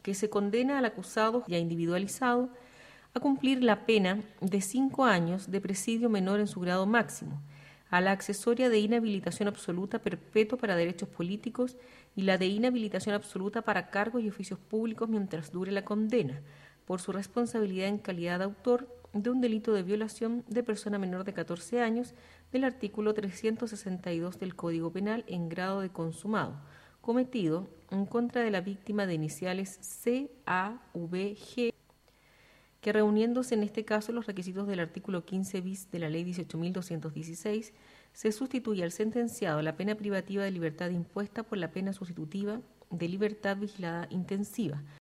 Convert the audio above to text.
que se condena al acusado ya individualizado a cumplir la pena de 5 años de presidio menor en su grado máximo, a la accesoria de inhabilitación absoluta perpetua para derechos políticos y la de inhabilitación absoluta para cargos y oficios públicos mientras dure la condena, por su responsabilidad en calidad de autor de un delito de violación de persona menor de 14 años del artículo 362 del Código Penal en grado de consumado, cometido en contra de la víctima de iniciales CAVG, que reuniéndose en este caso los requisitos del artículo 15 bis de la Ley 18.216, se sustituye al sentenciado la pena privativa de libertad impuesta por la pena sustitutiva de libertad vigilada intensiva,